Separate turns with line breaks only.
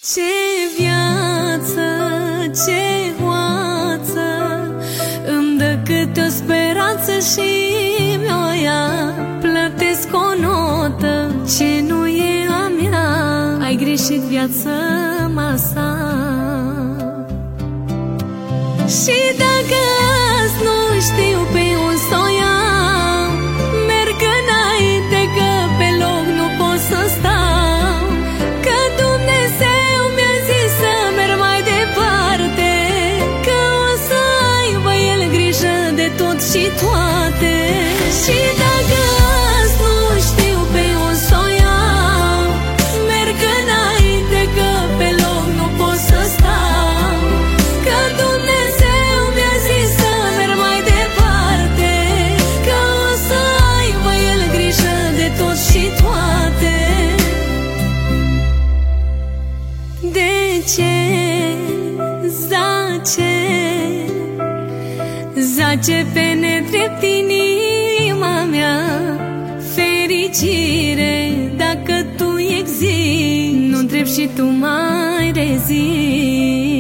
Ce viață, ce oață, îmi dă câte o speranță și mi-o ia. Plătesc o notă ce nu e a mea. Ai greșit, viață, masa. Și dacă azi nu știu pe un să o iau, merg înainte că pe loc nu pot să stau. Că Dumnezeu mi-a zis să merg mai departe, că o să aibă El grijă de tot și toate. Și dacă azi nu știu pe un să o iau, merg înainte că pe loc nu pot să stau. Că Dumnezeu mi-a zis să merg mai departe, că o să aibă El grijă de tot și toate. De ce zace, zace pe nedrept inima mea? Fericire, dacă tu existi, nu-ntreb și tu mai rezisti.